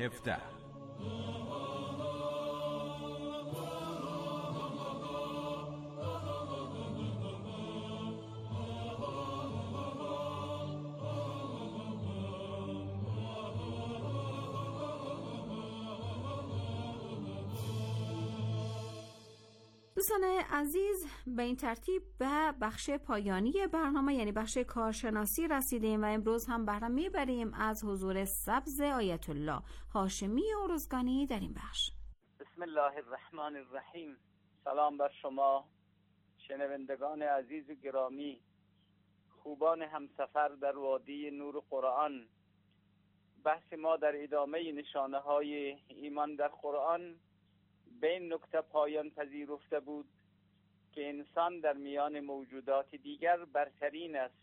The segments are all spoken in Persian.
17. دوستان عزیز، به این ترتیب به بخش پایانی برنامه یعنی بخش کارشناسی رسیدیم و امروز هم بهره میبریم از حضور سبز آیت الله هاشمی ارزگانی در این بخش. بسم الله الرحمن الرحیم. سلام بر شما شنوندگان عزیز و گرامی، خوبان همسفر در وادی نور قرآن. بحث ما در ادامه نشانه های ایمان در قرآن به این نکته پایان پذیرفته بود که انسان در میان موجودات دیگر برترین است،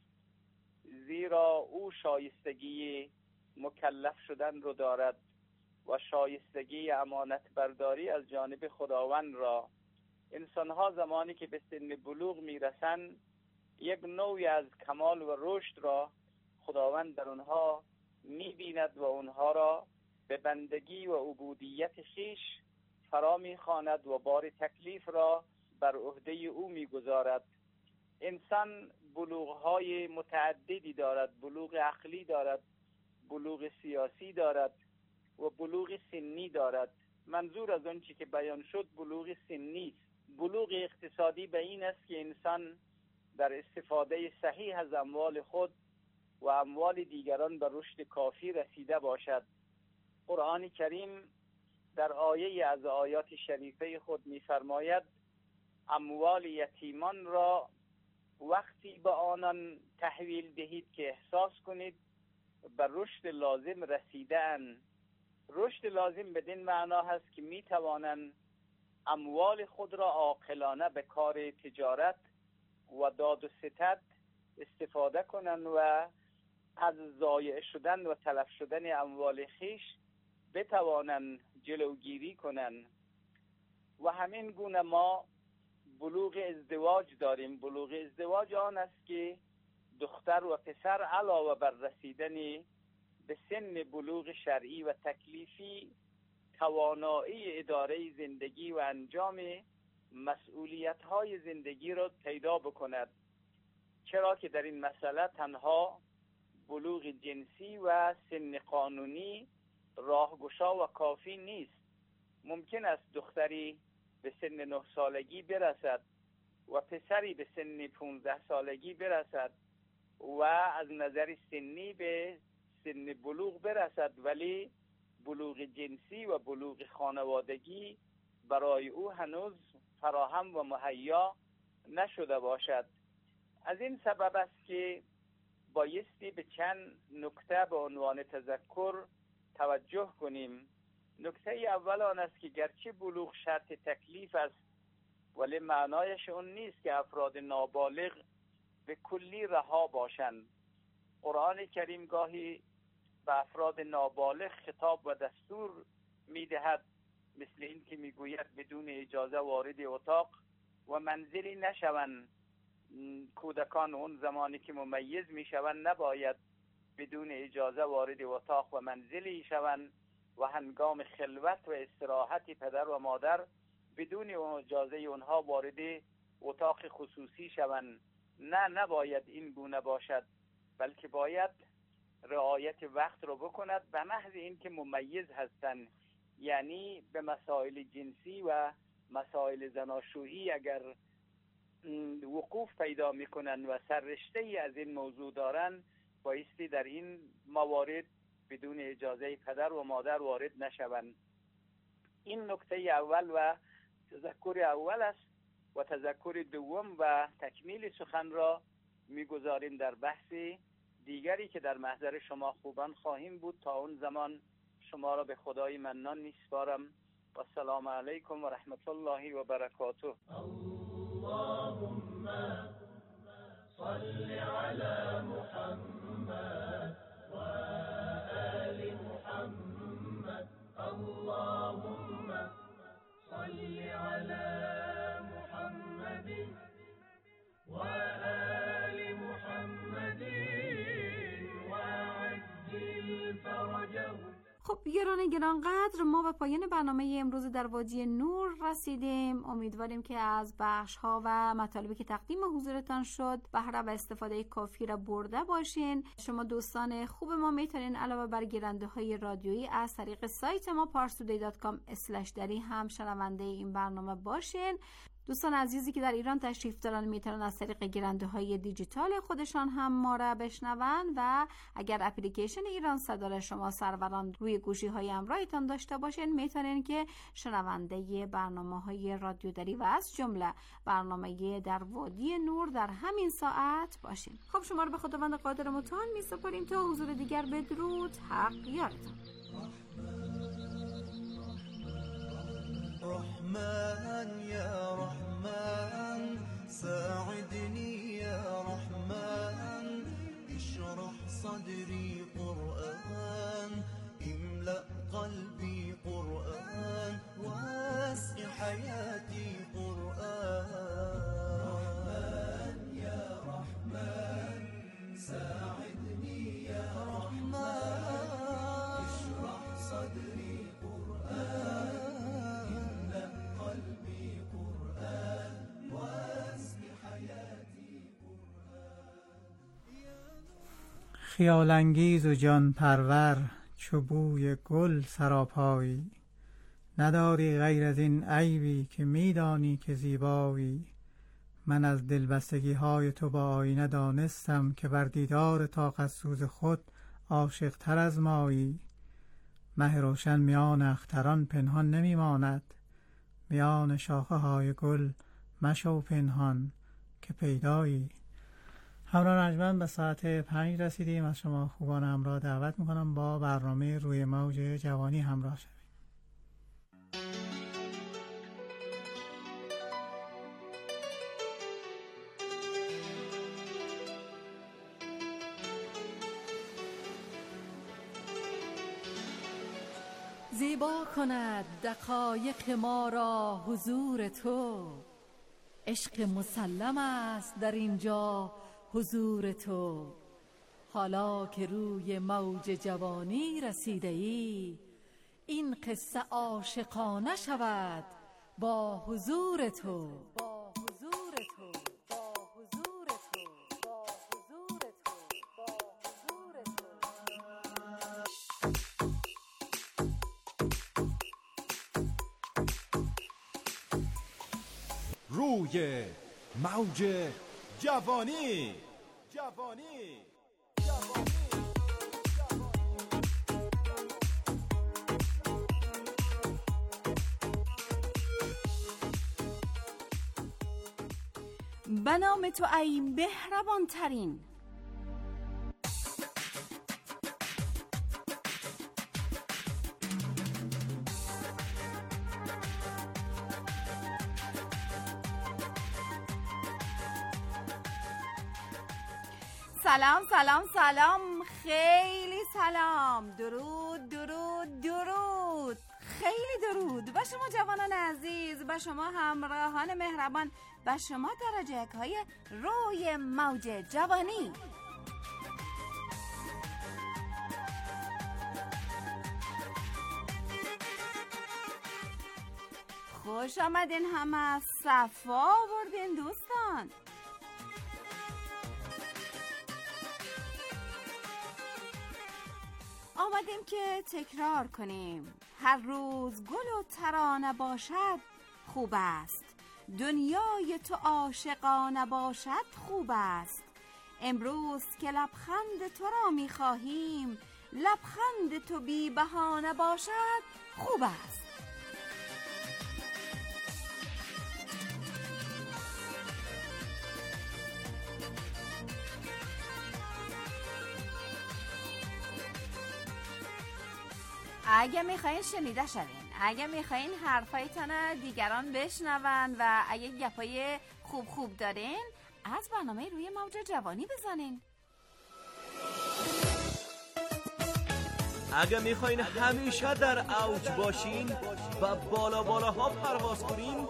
زیرا او شایستگی مکلف شدن رو دارد و شایستگی امانت برداری از جانب خداوند را. انسانها زمانی که به سن بلوغ میرسند یک نوعی از کمال و رشد را خداوند در اونها میبیند و اونها را به بندگی و عبودیت خویش فرا میخواند و بار تکلیف را بر عهده او میگذارد. انسان بلوغهای متعددی دارد، بلوغ عقلی دارد، بلوغ سیاسی دارد و بلوغ سنی دارد. منظور از اون چی که بیان شد بلوغ سنی است. بلوغ اقتصادی به این است که انسان در استفاده صحیح از اموال خود و اموال دیگران به رشد کافی رسیده باشد. قرآن کریم در آیه از آیات شریفه خود می‌فرماید اموال یتیمان را وقتی به آنان تحویل دهید که احساس کنید به رشد لازم رسیدن. رشد لازم بدین معنا هست که می‌توانند اموال خود را عاقلانه به کار تجارت و داد و ستد استفاده کنند و از ضایع شدن و تلف شدن اموال خیش بتوانند جلوگیری کنند. و همین گونه ما بلوغ ازدواج داریم. بلوغ ازدواج آن است که دختر و پسر علاوه بر رسیدن به سن بلوغ شرعی و تکلیفی توانایی اداره زندگی و انجام مسئولیت‌های زندگی را پیدا بکند، چرا که در این مسئله تنها بلوغ جنسی و سن قانونی راهگشا و کافی نیست. ممکن است دختری به سن 9 سالگی برسد و پسری به سن 15 سالگی برسد و از نظر سنی به سن بلوغ برسد، ولی بلوغ جنسی و بلوغ خانوادگی برای او هنوز فراهم و مهیا نشده باشد. از این سبب است که بایستی به چند نکته به عنوان تذکر توجه کنیم. نکته اول آن است که گرچه بلوغ شرط تکلیف است، ولی معنایش اون نیست که افراد نابالغ به کلی رها باشند. قرآن کریم گاهی به افراد نابالغ خطاب و دستور میدهد، مثل این که میگوید بدون اجازه وارد اتاق و منزلی نشوند. کودکان اون زمانی که ممیز میشوند نباید بدون اجازه وارد اتاق و منزلی شوند و هنگام خلوت و استراحت پدر و مادر بدون اجازه اونها وارد اتاق خصوصی شوند. نباید این گونه باشد، بلکه باید رعایت وقت رو بکند به محض این که ممیز هستند. یعنی به مسائل جنسی و مسائل زناشویی اگر وقوف پیدا میکنن و سررشته ای از این موضوع دارن، بایستی در این موارد بدون اجازه پدر و مادر وارد نشوند. این نکته اول و تذکر اول است و تذکر دوم و تکمیل سخن را میگذاریم در بحث دیگری که در محضر شما خوبان خواهیم بود. تا اون زمان شما را به خدای منان میسپارم و السلام علیکم و رحمت الله و برکاته. اللهم صل على محمد و آل محمد. اللهم صل على محمد و آل محمد و عجل فرجه. خب بیاران گرانقدر، ما به پایان برنامه امروز در وادی نور رسیدیم. امیدواریم که از بخش‌ها و مطالبی که تقدیم حضورتان شد بهره و استفاده کافی را برده باشین. شما دوستان خوب ما میتونین علاوه بر گیرنده‌های رادیویی از طریق سایت ما parstoday.com/dari هم شنونده این برنامه باشین. دوستان عزیزی که در ایران تشریف دارن میتونن از طریق گیرنده‌های دیجیتال خودشان هم ما را بشنون و اگر اپلیکیشن ایران صدا را شما سروران روی گوشی‌های همراهتان داشته باشین میتونین که شنونده برنامه‌های رادیو دری و از جمله برنامه در وادی نور در همین ساعت باشین. خب شما رو به خداوند قادر متعال میسپاریم تا حضور دیگر. بدرود، حق یارتان. رحمن يا رحمن ساعدني يا رحمن اشرح صدري قرآن املأ قلبي قرآن واسع حياتي قرآن رحمن يا رحمن ساعدني يا رحمن اشرح صدري قرآن خیالانگیز و جان پرور چو بوی گل سراپایی، نداری غیر از این عیبی که میدانی که زیبایی. من از دلبستگی های تو با آینه دانستم که بر دیدار طاقت سوز خود عاشق تر از مایی. مه روشن میان اختران پنهان نمیماند، میان شاخه های گل مشو پنهان که پیدایی. همراه نجمن به ساعت 5 رسیدیم. از شما خوبان همراه دعوت میکنم با برنامه روی موج جوانی همراه شوید. زیبا کند دقایق ما را حضور تو، عشق مسلم است در اینجا حضور تو. حالا که روی موج جوانی رسیده ای، این قصه عاشقانه شود با حضور تو. روی موج جوانی. به نام تو ای مهربان ترین. سلام سلام سلام، خیلی سلام، درود درود درود، خیلی درود به شما جوانان عزیز، به شما همراهان مهربان، به شما درجه های روی موج جوانی. خوش آمدین، همه صفا بردین دوستان. آمدیم که تکرار کنیم، هر روز گل و ترانه باشد خوب است، دنیای تو عاشقانه باشد خوب است. امروز که لبخند تو را می خواهیم، لبخند تو بی بهانه باشد خوب است. اگه میخواین شنیده شوین، اگه میخواین حرفایتان دیگران بشنون و اگه گپای خوب دارین، از برنامه روی موج جوانی بزنین. اگه میخواین همیشه در اوج باشین و بالاها پرواز کنین،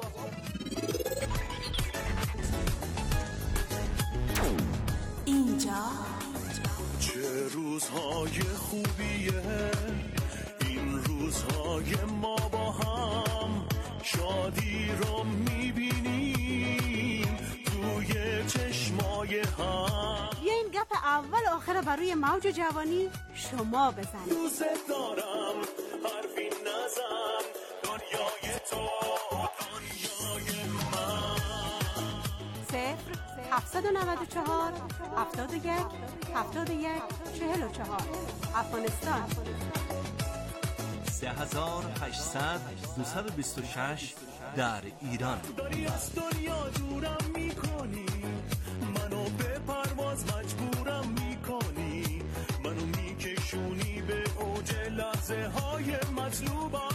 اینجا چه روزهای خوبیه، این دنیای ما با هم شادی رو میبینیم توی چشمای هم. بیاین گپ اول آخر برای موج جوانی شما بزنید. دوست دارم حرفی نزن دنیای تو دنیای من. 0794 71 71 44 افغانستان. 3800 226 در ایران. داری از دنیا دورم میکنی، منو به پرواز مجبورم میکنی، منو میکشونی به اوج لحظه های مطلوبم.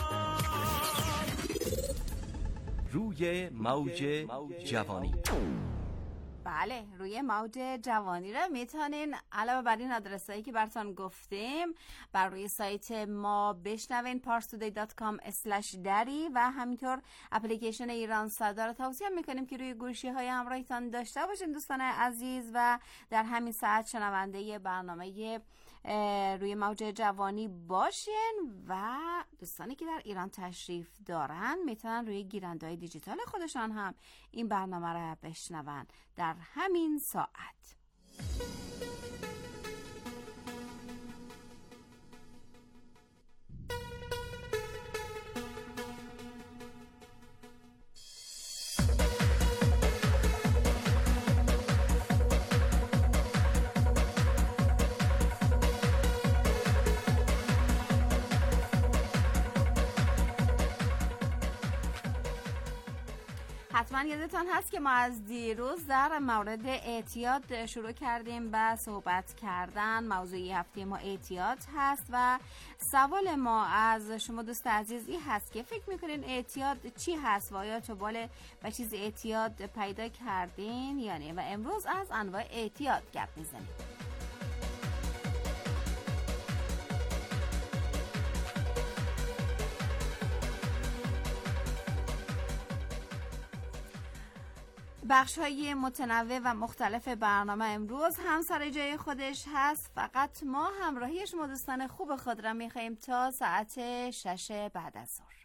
روی موج جوانی. بله، روی موج جوانی رو میتونین علاوه بر این آدرسایی که براتون گفتیم بر روی سایت ما بشنوین parstoday.com/dari و همینطور اپلیکیشن ایران صدا رو توصیه میکنیم که روی گوشی های همراهتان داشته باشین دوستان عزیز و در همین ساعت شنونده برنامه روی موج جوانی باشین و دوستانی که در ایران تشریف دارن میتونن روی گیرنده‌های دیجیتال خودشان هم این برنامه رو بشنون در همین ساعت. حتما یادتان هست که ما از دیروز در مورد اعتیاد شروع کردیم به صحبت کردن. موضوع هفته ما اعتیاد هست و سوال ما از شما دوست عزیزی هست که فکر میکنین اعتیاد چی هست و آیا تو بال به چیز اعتیاد پیدا کردین یا نه؟ و امروز از انواع اعتیاد گپ میزنیم. بخش‌های متنوع و مختلف برنامه امروز هم سر جای خودش هست، فقط ما همراهی شما دوستان خوب خود را می‌خوایم تا ساعت 6 بعد از ظهر.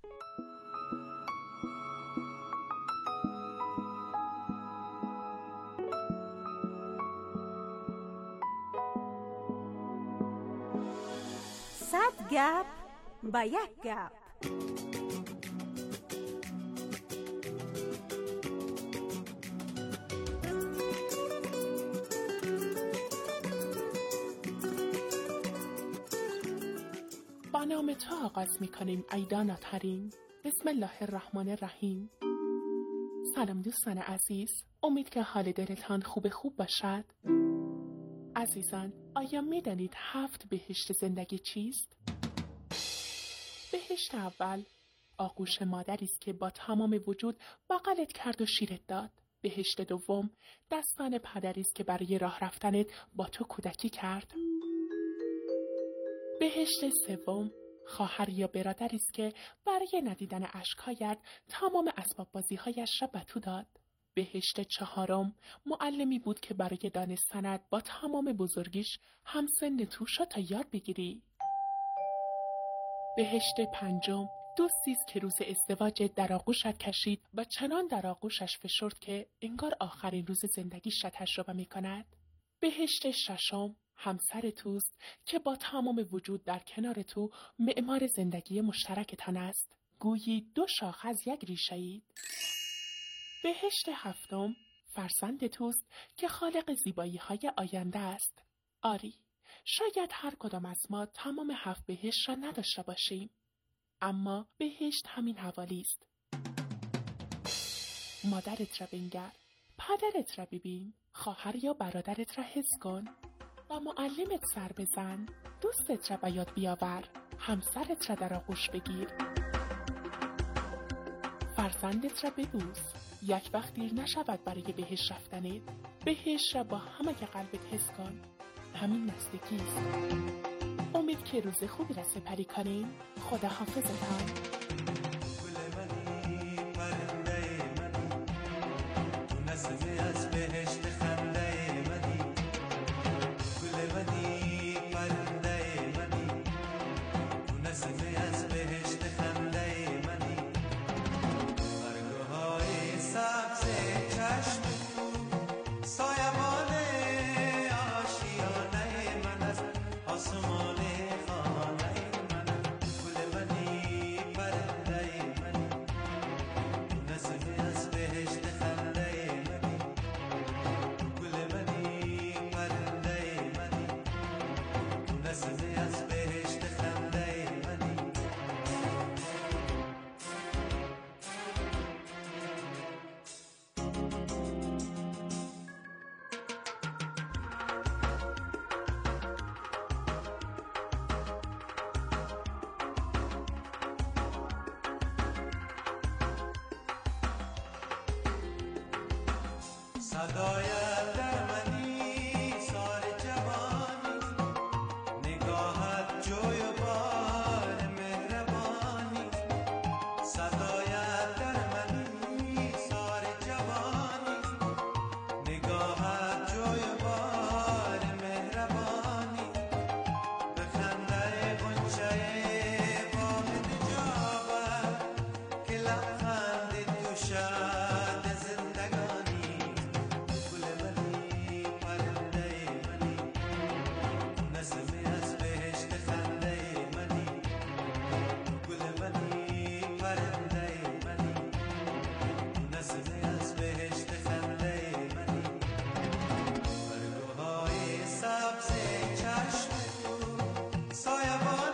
صد گپ با یک گپ. با نام تو آغاز میکنیم ای داناترین. بسم الله الرحمن الرحیم. سلام دوستان عزیز، امید که حال دلتان خوب باشد. عزیزان، آیا میدانید 7 بهشت زندگی چیست؟ بهشت اول آغوش مادری است که با تمام وجود بغلت کرد و شیرت داد. بهشت دوم دستان پدری است که برای راه رفتنت با تو کودکی کرد. بهشت سوم خواهر یا برادری است که برای ندیدن اشک‌هایت تمام اسباب بازی‌هایش را به تو داد. بهشت چهارم معلمی بود که برای دانستنت با تمام بزرگیش همسن تو شد تا یاد بگیری. بهشت پنجم دوستی است که روز ازدواجت در آغوشت کشید و چنان در آغوشش فشرد که انگار آخرین روز زندگیش را تجربه می‌کند. بهشت ششم همسر توست که با تمام وجود در کنار تو معمار زندگی مشترکتان است. گویی 2 شاخه از یک ریشه اید. بهشت هفتم فرزند توست که خالق زیبایی های آینده است. آری، شاید هر کدام از ما تمام 7 بهشت را نداشته باشیم، اما بهشت همین حوالی است. مادرت را بنگر، پدرت را ببین، خواهر یا برادرت را حس کن، با معلمت سر بزن، دوستت را به یاد بیاور، همسرت را در آغوش بگیر، فرزندت را ببوس. یک وقت دیر نشود برای بهشت رفتنت. بهشت را با همه قلبت حس کن، همین نزدیکی است. امید که روز خوبی را سپری کنیم. خدا حافظتان. از بهشت صدایت در منی سال جوانی، نگاهت جوی و بار مهربانی. صدایت در منی سال جوانی، نگاهت جوی و بار مهربانی. بخنده غنچه باغ نجابت که لبخند تو شد زندگانی. گل منی پرنده منی، نسمه از بهشت خنده منی. گل منی پرنده منی، نسمه از بهشت خنده منی. برگوهای سبز چشم تو سایبان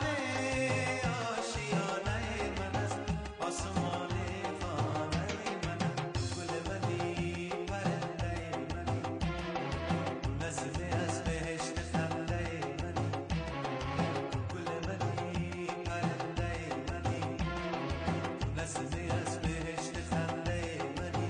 آشیانه من است، آسمان خانه من است. گل منی پرنده منی، نسمه از بهشت خنده منی. گل منی پرنده منی، نسمه از بهشت خنده منی.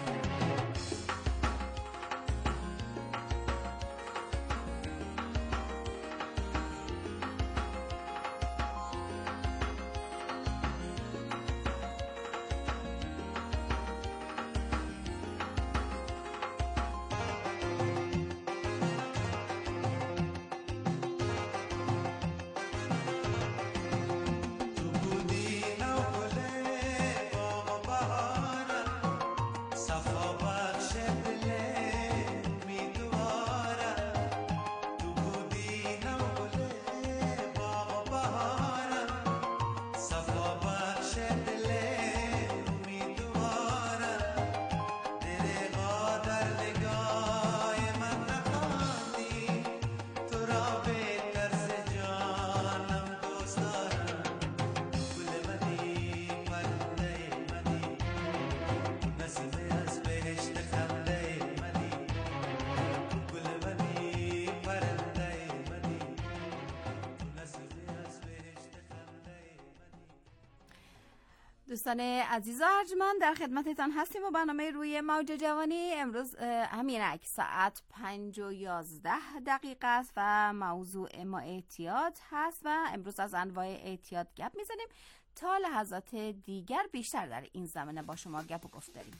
تو بودی نوگل باغ و بهارم، صفا بخش دل امیدوارم. تو بودی نوگل باغ و بهارم، صفا بخش دل امیدوارم. دریغا در نگاه من نخواندی، تو را بهتر ز جانم دوست دارم. گل منی پرنده منی، نسمه از بهشت خنده منی. گل منی پرنده منی، نسمه از بهشت خنده منی. دوستان عزیز و ارجمند، در خدمتتان هستیم و برنامه روی موج جوانی امروز همینک ساعت 5:11 است و موضوع ما اعتیاد هست و امروز از انواع اعتیاد گپ میزنیم تا لحظات دیگر بیشتر در این زمینه با شما گپ و گفت داریم.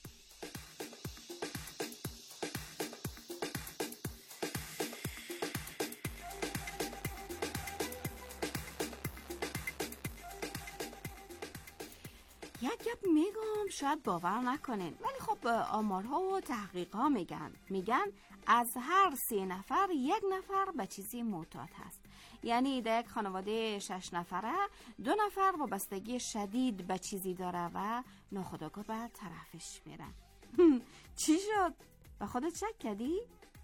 یک گپ میگم شاید باور نکنین، ولی خب آمارها و تحقیقها میگن از هر 3 نفر 1 نفر به چیزی معتاد هست. یعنی در یک خانواده 6 نفره 2 نفر وابستگی شدید به چیزی داره و ناخودآگاه به طرفش میرن. چی شد؟ به خودت شک کردی؟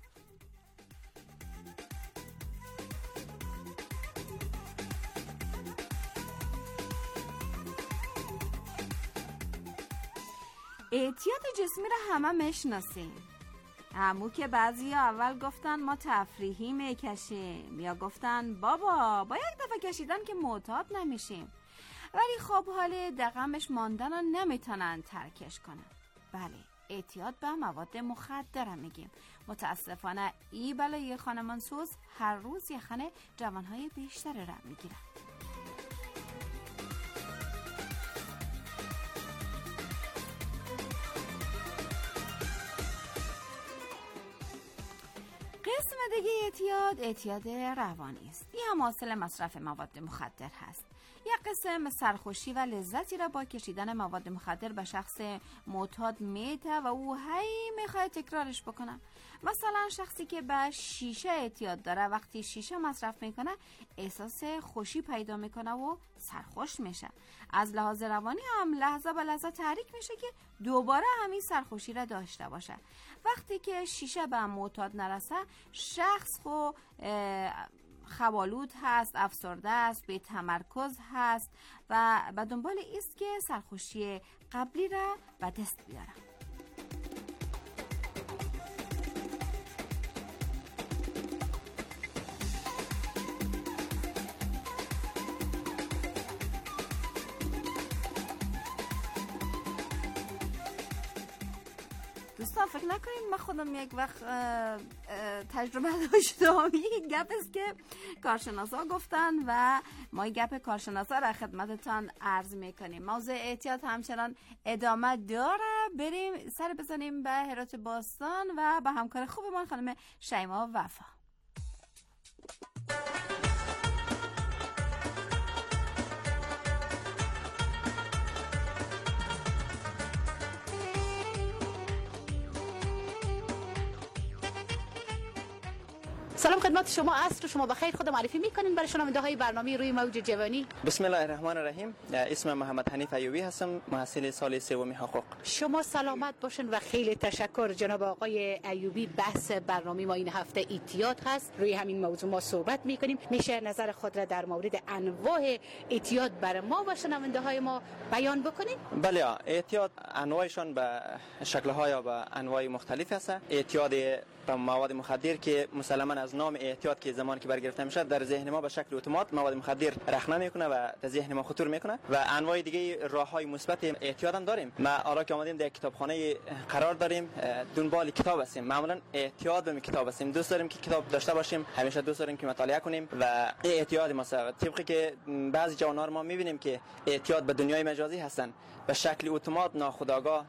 اعتیاد جسمی را همه میشناسیم. همون که بعضی اول گفتن ما تفریحی میکشیم یا گفتن بابا با یک دفعه کشیدن که معتاد نمیشیم، ولی خب حال دقمش ماندن و نمیتونن ترکش کنن. بله، اعتیاد به مواد مخدر میگیم. متاسفانه ای بلای خانمانسوز هر روز یخنه جوانهای بیشتر را میگیرن. قسم دیگه اعتیاد روانی است. این هم حاصل مصرف مواد مخدر هست. یک قسم سرخوشی و لذتی را با کشیدن مواد مخدر به شخص معتاد میده و او هی میخواد تکرارش بکنه. مثلا شخصی که به شیشه اعتیاد داره وقتی شیشه مصرف میکنه احساس خوشی پیدا میکنه و سرخوش میشه. از لحاظ روانی هم لحظه به لحظه تحریک میشه که دوباره همین سرخوشی را داشته باشه. وقتی که شیشه به معتاد نرسه شخص خو خوالود هست، افسرده است، بی تمرکز هست و به دنبال است که سرخوشی قبلی را به دست بیاره. دوستان فکر نکنید من خودم یک وقت تجربه داشتم. این گپ است که کارشناسا گفتن و ما این گپ کارشناسا را خدمتتان عرض میکنیم. موضوع احتیاط همچنان ادامه داره. بریم سر بزنیم به هرات باستان و به همکار خوبمان خانم شیما وفا. سلام خدمت شما، عصر شما بخیر. خود معرفی میکنین برای شنونده های برنامه روی موج جوانی؟ بسم الله الرحمن الرحیم. اسمم محمد حنیف ایوبی هستم، محصل سال سوم حقوق. شما سلامت باشین و خیلی تشکر جناب آقای ایوبی. بحث برنامه ما این هفته اعتیاد هست. روی همین موضوع ما صحبت میکنیم. میشه نظر خود را در مورد انواع اعتیاد برای ما و شنونده های ما بیان بکنین؟ بله، اعتیاد انواعشان به شکل‌های و به انواع مختلف هست. اعتیاد به مواد مخدر که مسلماً از نام اعتیاد که زمانی که برگرفته میشه در ذهن ما به شکل اتومات مواد مخدر رخنه میکنه و در ذهن ما خطور میکنه و انواع دیگه راههای مثبت اعتیاد هم داریم. ما حالا که اومدیم در کتابخانه قرار داریم، دنبال کتاب هستیم. معمولا اعتیاد به کتاب هستیم، دوست داریم که کتاب داشته باشیم، همیشه دوست داریم که مطالعه کنیم و اعتیاد ما طبقی که بعضی جوانان ما میبینیم که اعتیاد به دنیای مجازی هستن، به شکل اتومات ناخودآگاه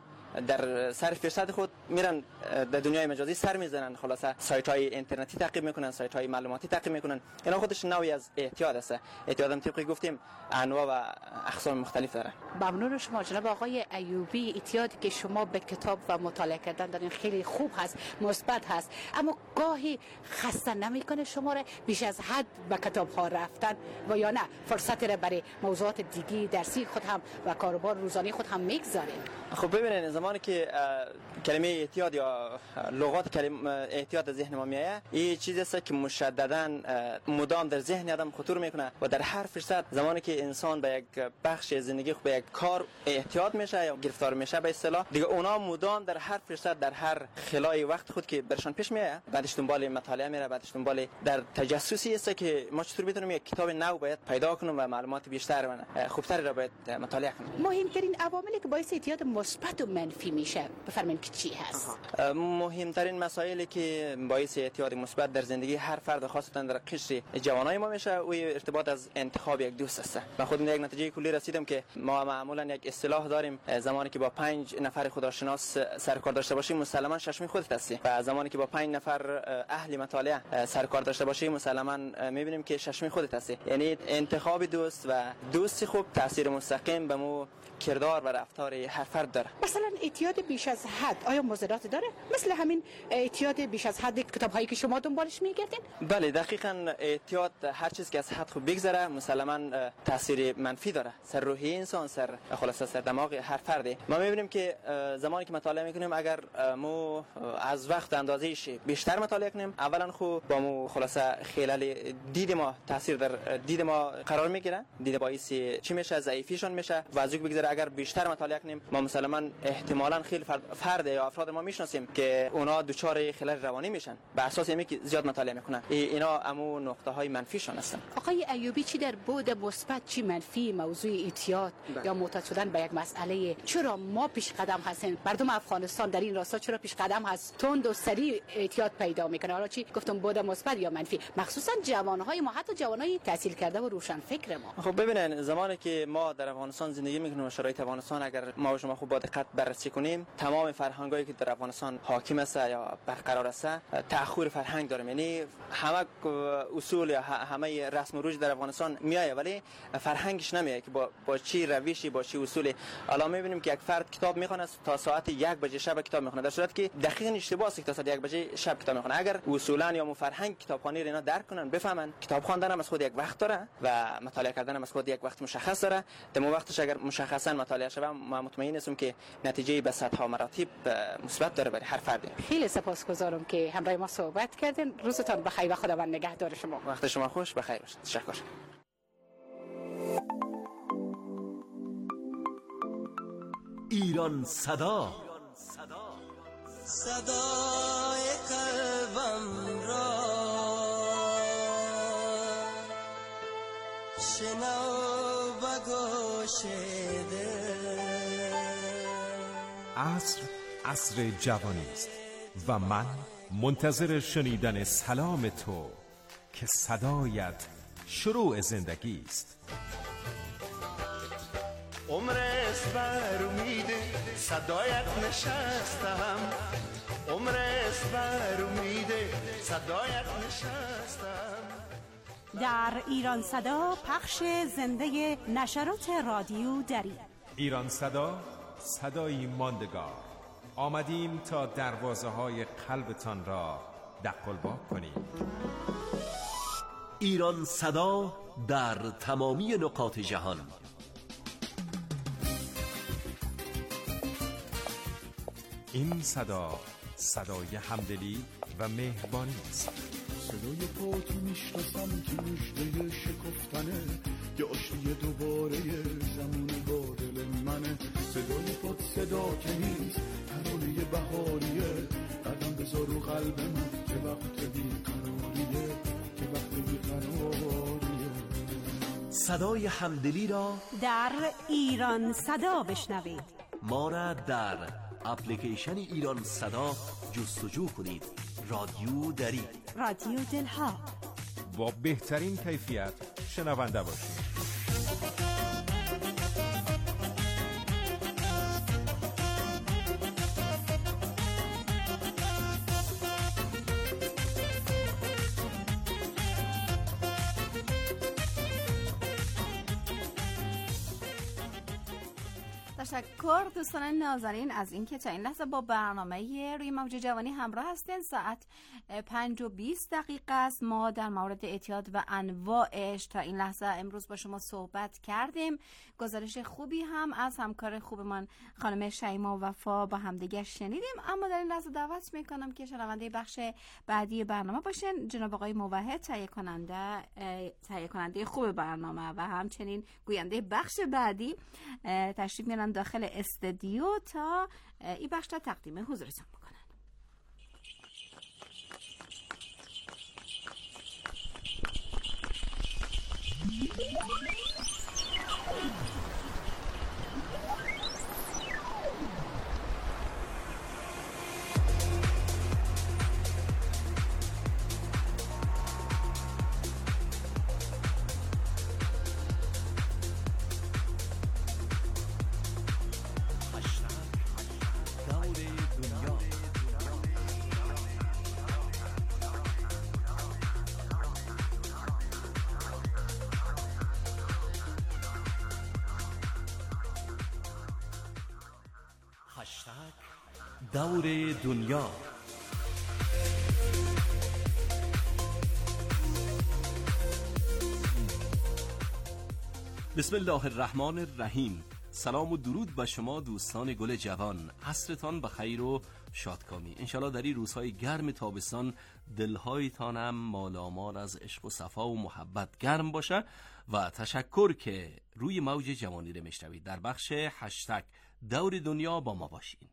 در سر فرصت خود میرن در دنیای مجازی سر میزنن، خلاصه سایت های اینترنتی تعقیب میکنن، سایت های معلوماتی تعقیب میکنن. اینا خودش نوعی از اعتیاد است. اعتیاد هم طبقی گفتیم انواع و اقسام مختلف داره. ممنون شما جناب آقای ایوبی. اعتیادی که شما به کتاب و مطالعه کردن دارین خیلی خوب هست، مثبت هست، اما گاهی خسته نمیکنه شما را بیش از حد به کتاب ها رفتن و یا نه فرصت را برای موضوعات دیگه درسی خود هم و کاروبار روزانه خود هم میگذارین؟ خب ببینید، زمانی که کلمه اعتیاد یا لغات کلمه اعتیاد در ذهن ما میاد، این چیزی است که مشدداً مدام در ذهن آدم خطور میکنه و در هر فرصت زمانی که انسان به یک بخش زندگی به یک کار اعتیاد میشه یا گرفتار میشه به اصطلاح، دیگه اونا مدام در هر فرصت در هر خلای وقت خود که برشان پیش میاد، بعدش دنبال مطالعه میره، بعدش دنبال در تجسسی است که ما چطور بتونیم یک کتاب نو باید پیدا کنیم و معلومات بیشتر و خوبتری را باید مطالعه کنیم. مهمترین عواملی که باعث اعتیاد مثبت و منفی میشه بفرمایید که چی هست؟ مهمترین مسائلی که باعث اعتیاد مثبت در زندگی هر فرد خاصتا در قشر جوانای ما میشه و ارتباط از انتخاب یک دوست است. من خودم یک نتیجه کلی رسیدم که ما معمولا یک اصطلاح داریم، زمانی که با 5 نفر خداشناس سرکار داشته باشیم مسلما ششمی خودت هستی و زمانی که با 5 نفر اهل مطالعه سرکار داشته باشیم مسلما میبینیم که ششمی خودت هستی. یعنی انتخاب دوست و دوستی خوب تاثیر مستقیم به مو کردار و رفتار هر فرد داره. مثلا اعتیاد بیش از حد آیا مضرات داره؟ مثل همین اعتیاد بیش از حد کتاب‌هایی که شما دنبالش میگردین؟ بله دقیقاً. اعتیاد هر چیز که از حد خوب بگذره مسلماً تاثیر منفی داره سر روحی انسان، سر خلاصه سر دماغ هر فردی. ما میبینیم که زمانی که مطالعه میکنیم اگر مو از وقت اندازه‌اش بیشتر مطالعه کنیم، اولا خوب با مو خلاصه خلال دید ما تاثیر در دید ما قرار میگیره، دید باعث چی میشه؟ ضعیفیشون میشه و از بگذره اگر بیشتر مطالعه کنیم ما مسلماً احتمالاً خیلی فرد یا افراد ما میشناسیم که اونا دچار خلل روانی میشن به اساس اینکه که زیاد مطالعه میکنن. اینا همو نقطه های منفیشون هستن. آقای ایوبی چی در بعد مثبت چی منفی موضوع اعتیاد یا معتاد شدن به یک مسئله چرا ما پیش قدم هستیم؟ مردم افغانستان در این راستا چرا پیش قدم هست؟ تند و سریع اعتیاد پیدا میکنه. حالا چی گفتم بعد مثبت یا منفی؟ مخصوصا جوانهای ما، حتی جوانای تحصیل کرده و روشن فکر ما. خب ببینن زمانی که ما در افغانستان زندگی میکنیم و شرایط افغانستان اگر ما و شما خوب با دقت بررسی کنیم، تمام فرهنگایی که در افغانستان حاکم است یا برقرار است تأخیر فرهنگ داریم. یعنی همه اصول یا همه رسم و رسوم در افغانستان میایه ولی فرهنگش نمیایه که با چی روشی با چی اصولی. الان میبینیم که یک فرد کتاب میخونه تا ساعت 1 بجه شب کتاب میخونه، در صورتی که دقیقاً اشتباه است که تا ساعت 1 بجه شب کتاب میخونه. اگر اصولا یا فرهنگ کتابخوانی رو اینا درک کنن بفهمن کتاب خواندن هم از خود یک وقت داره و مطالعه کردن هم از خود یک وقت مشخص داره. در وقتش اگر مشخصا مطالعه شه ما مطمئن هستم که نتیجه به صدها مراتب مثبت داره برای هر فردی. خیلی سپاسگزارم که همراه ما صحبت کردین. روزتان بخیر و خداوند نگهدار شما. وقت شما خوش، بخیر باشید. تشکر. ایران صدا، صدای قلبم را شنو و گوش ده. عصر عصر جوانی است و من منتظر شنیدن سلام تو که صدایت شروع زندگی است. عمر است بر امیده صدایت نشستم، عمر است بر امیده صدایت نشستم. در ایران صدا پخش زنده نشرات رادیو دری. ایران صدا، صدایی ماندگار. آمدیم تا دروازه های قلبتان را دقلبا کنیم. ایران صدا در تمامی نقاط جهان. این صدا صدای همدلی و مهربانی است. صدای پاتو میشناسم که مژده شکفتنه، یه آشتی دوباره زمان با دل منه. صدای پات صدا که نیست، ترانه بهاریه، قدم بذار رو قلب من که وقت بیقراریه، که وقت بیقراریه. صدای همدلی را در ایران صدا بشنوید. ما را در اپلیکیشن ایران صدا جستجو کنید. رادیو دری، رادیو دلها. با بهترین کیفیت شنونده باشید. تشکر دوستان نازنین از اینکه تا این لحظه با برنامه روی موج جوانی همراه هستین. ساعت 5:20 است. ما در مورد اعتیاد و انواعش تا این لحظه امروز با شما صحبت کردیم. گزارش خوبی هم از همکار خوبمان خانم شیما وفا با همدیگه شنیدیم. اما در این لحظه دعوت میکنم که شنونده بخش بعدی برنامه باشین. جناب آقای موحد تهیه کننده خوب برنامه و همچنین گوینده بخش بعدی تشریف میارن داخل استودیو تا این بخش را تقدیم حضورتون بکنن. دور دنیا. بسم الله الرحمن الرحیم. سلام و درود به شما دوستان گل جوان. عصرتان بخیر و شادکامی. انشالله در این روزهای گرم تابستان دلهایتان هم مالامال از عشق و صفا و محبت گرم باشه و تشکر که روی موج جوانی رو میشنوید. در بخش هشتگ دور دنیا با ما باشین.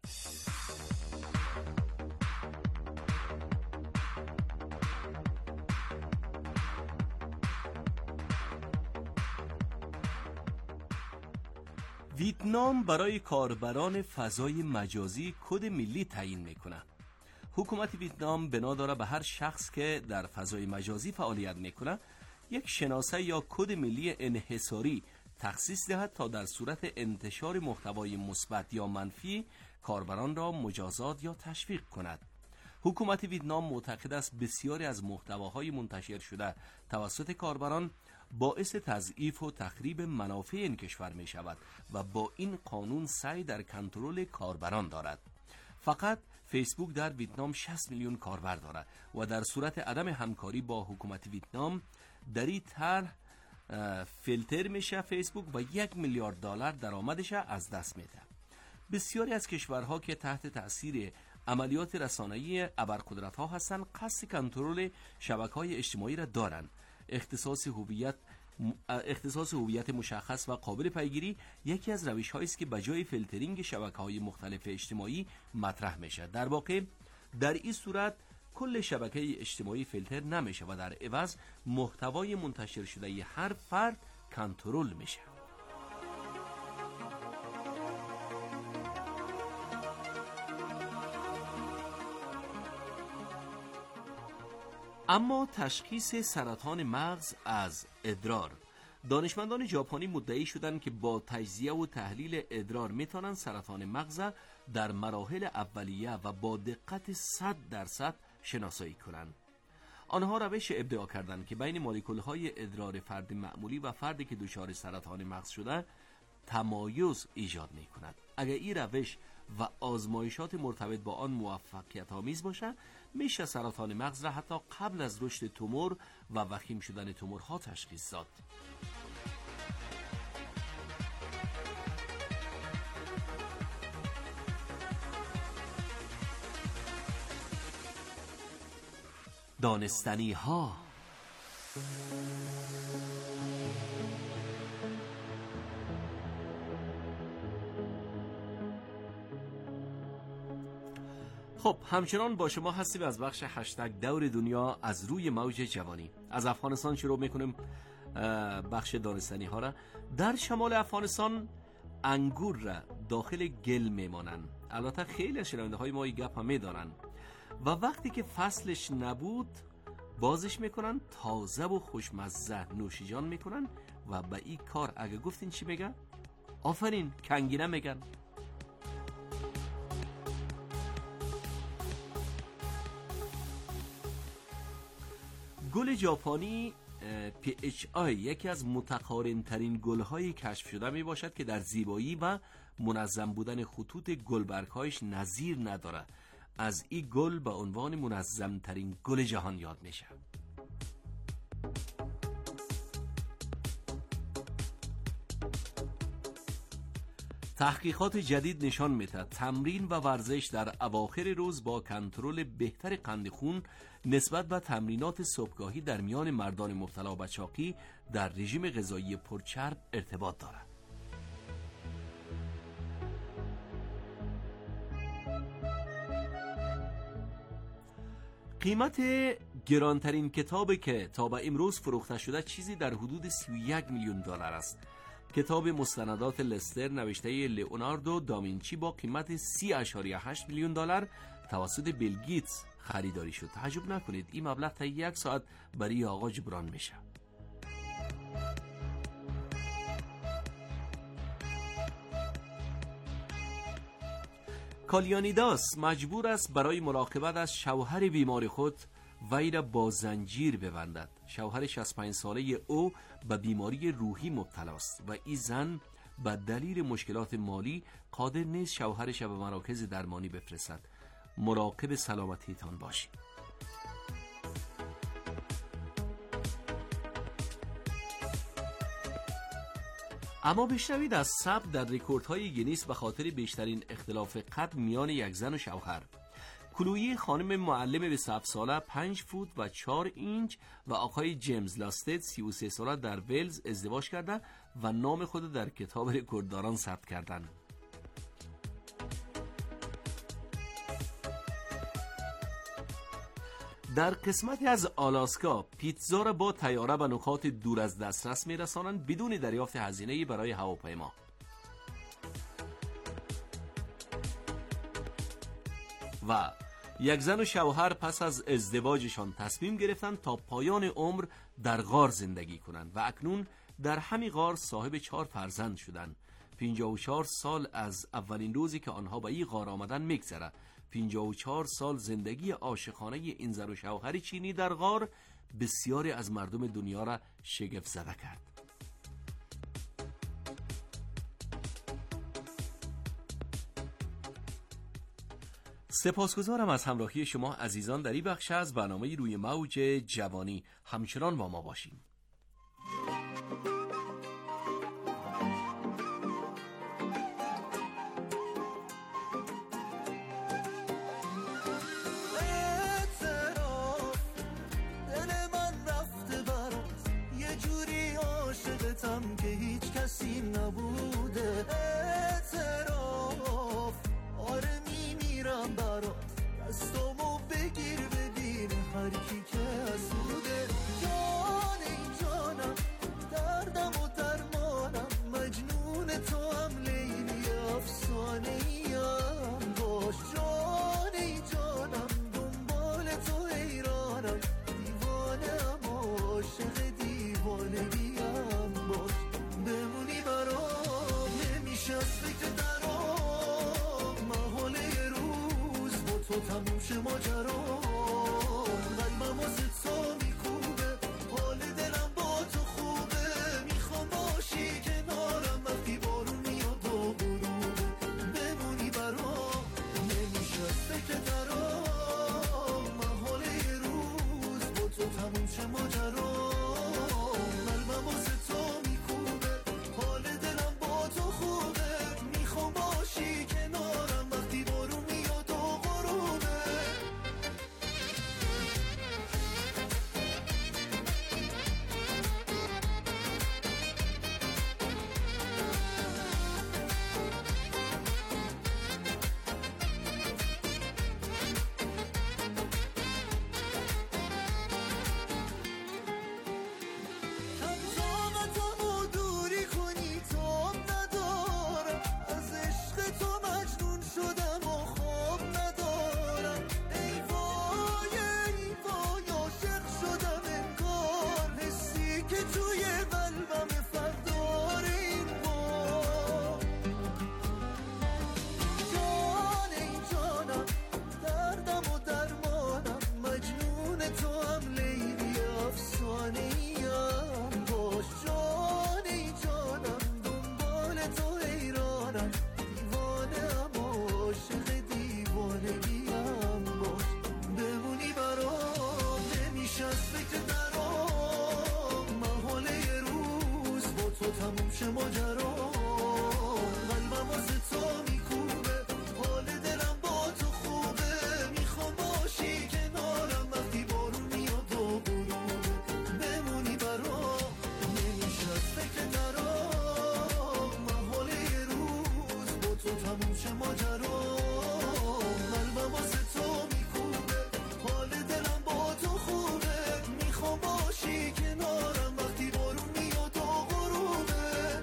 ویتنام برای کاربران فضای مجازی کد ملی تعیین میکنه. حکومت ویتنام بنا داره به هر شخص که در فضای مجازی فعالیت میکنه یک شناسه یا کد ملی انحصاری تخصیص دهد تا در صورت انتشار محتوای مثبت یا منفی کاربران را مجازات یا تشویق کند. حکومت ویتنام معتقد است بسیاری از محتواهای منتشر شده توسط کاربران باعث تضعیف و تخریب منافع این کشور می شود و با این قانون سعی در کنترل کاربران دارد. فقط فیسبوک در ویتنام 60 میلیون کاربر دارد و در صورت عدم همکاری با حکومت ویتنام در این طرح فیلتر میشه فیسبوک و $1 میلیارد درآمدش از دست میده. بسیاری از کشورها که تحت تأثیر عملیات رسانه‌ای ابرقدرت‌ها هستند قصد کنترل شبکه‌های اجتماعی را دارند. اختصاص هویت مشخص و قابل پیگیری یکی از روش‌هایی است که بجای فیلترینگ شبکه‌های مختلف اجتماعی مطرح میشه. در واقع در این صورت کل شبکه اجتماعی فیلتر نمیشه و در عوض محتوای منتشر شده هر فرد کنترل میشه. اما تشخیص سرطان مغز از ادرار. دانشمندان ژاپنی مدعی شدند که با تجزیه و تحلیل ادرار میتونن سرطان مغز در مراحل اولیه و با دقت 100% شناسایی کنند. آنها روش ابداع کردند که بین مولکول‌های ادرار فرد معمولی و فردی که دچار سرطان مغز شده تمایز ایجاد می‌کند. اگر این روش و آزمایشات مرتبط با آن موفقیت آمیز باشه، میشه سرطان مغز را حتی قبل از رشد تومور و وخیم شدن تومورها تشخیص داد. دانستنی ها. خب همچنان با شما هستیم از بخش هشتگ دور دنیا از روی موج جوانی. از افغانستان شروع میکنیم بخش دانستنی ها را. در شمال افغانستان انگور را داخل گل میمانن. البته خیلی از شنونده های ما این گپ هم میدارن و وقتی که فصلش نبود بازش میکنن، تازه و خوشمزه نوشیجان میکنن و به این کار اگه گفتین چی میگن؟ آفرین، کنگینه میگن. گل ژاپنی PHI یکی از متقارن‌ترین گل‌های کشف شده می باشد که در زیبایی و منظم بودن خطوط گلبرگ‌هایش نظیر نداره. از این گل به عنوان منظم‌ترین گل جهان یاد میشه. تحقیقات جدید نشان میده تمرین و ورزش در اواخر روز با کنترل بهتر قند خون نسبت به تمرینات صبحگاهی در میان مردان مبتلا به چاقی در رژیم غذایی پرچرب ارتباط دارد. قیمت گرانترین کتابی که تا به امروز فروخته شده چیزی در حدود 31 میلیون دلار است. کتاب مستندات لستر نوشته لئوناردو داوینچی با قیمت 30.8 میلیون دلار توسط بیل گیتس خریداری شد. تعجب نکنید این مبلغ تا 1 ساعت برای آقا جبران میشه. کالیانیداس مجبور است برای مراقبت از شوهر بیمار خود وی را با زنجیر ببندد. شوهر 65 ساله او به بیماری روحی مبتلا است و این زن به دلیل مشکلات مالی قادر نیست شوهرش را به مراکز درمانی بفرستد. مراقب سلامتیتان باشید. اما بشنوید از ثبت در رکوردهای گینیس به خاطر بیشترین اختلاف قد میان یک زن و شوهر. کلویی خانم معلم 27 ساله 5 فوت و 4 اینچ و آقای جیمز لاستد 33 ساله در ولز ازدواج کرده و نام خود در کتاب رکوردداران ثبت کردند. در قسمتی از آلاسکا پیتزا را با طیاره به نقاط دور از دسترس میرسانند بدون دریافت هزینه‌ای برای هواپیما. و یک زن و شوهر پس از ازدواجشان تصمیم گرفتند تا پایان عمر در غار زندگی کنند و اکنون در همین غار صاحب 4 فرزند شدند. 54 سال از اولین روزی که آنها به این غار آمدن میگذره. 54 سال زندگی عاشقانه این زن و شوهر چینی در غار بسیاری از مردم دنیا را شگفت زده کرد. سپاسگزارم از همراهی شما عزیزان در این بخش از برنامه روی موج جوانی. همچنان با ما باشیم. تو تموم شه ماجرا قلبم واسه تو میکوبه حال دلم با تو خوبه میخوام باشی کنارم وقتی بارون میاد و غروبه بمونی برام نمیشه از فکر درام من حال یه روز با تو تموم شه ماجرا قلبم واسه تو میکوبه حال دلم با تو خوبه میخوام باشی کنارم وقتی بارون میاد و غروبه تموم شه ماجرا قلبم واسه تو میکوبه حال دلم با تو خوبه میخوام باشی کنارم وقتی بارون میاد و غروبه بمونی برام نمیشه از فکر درام من حال یه روز با تو تموم شه ماجرا قلبم واسه تو میکوبه حال دلم با تو خوبه میخوام باشی کنارم وقتی بارون میاد و غروبه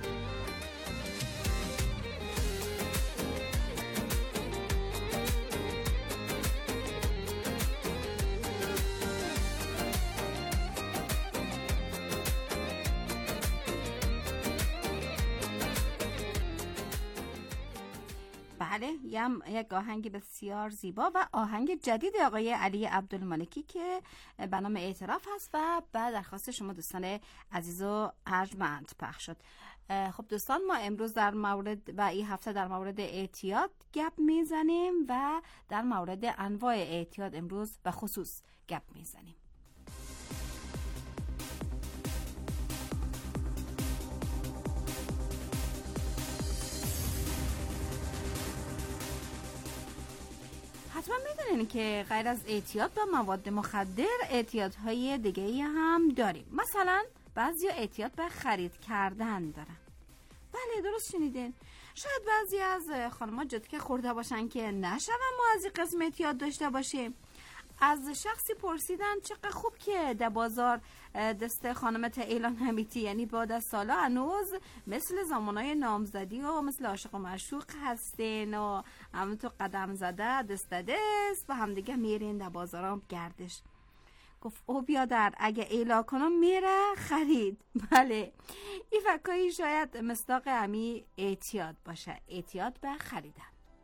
بله، یک آهنگ بسیار زیبا و آهنگ جدید آقای علی عبدالمالکی که به نام اعتراف هست و بعد درخواست شما دوستان عزیز و ارجمند پخش شد. خب دوستان، ما امروز در مورد و این هفته در مورد اعتیاد گپ میزنیم و در مورد انواع اعتیاد امروز به خصوص گپ میزنیم. حتما میدونین که غیر از اعتیاد به مواد مخدر اعتیادهای دیگه‌ای هم داریم. مثلا بعضی اعتیاد به خرید کردن دارن. بله درست شنیدین. شاید بعضی از خانم‌ها جدی خورده باشن که نشون ما از این قسم اعتیاد داشته باشیم. از شخصی پرسیدن چقدر خوب که در بازار دست خانمت اعلان همیتی، یعنی بعد از سالا هنوز مثل زمانای نامزدی و مثل عاشق و معشوق هستین و هم تو قدم زده دست دست و هم دیگه میرین در بازارام گردش. گفت او بیادر اگه اعلان کنم میره خرید. بله این فکایی شاید مصداق امی اعتیاد باشه، اعتیاد به خریدن.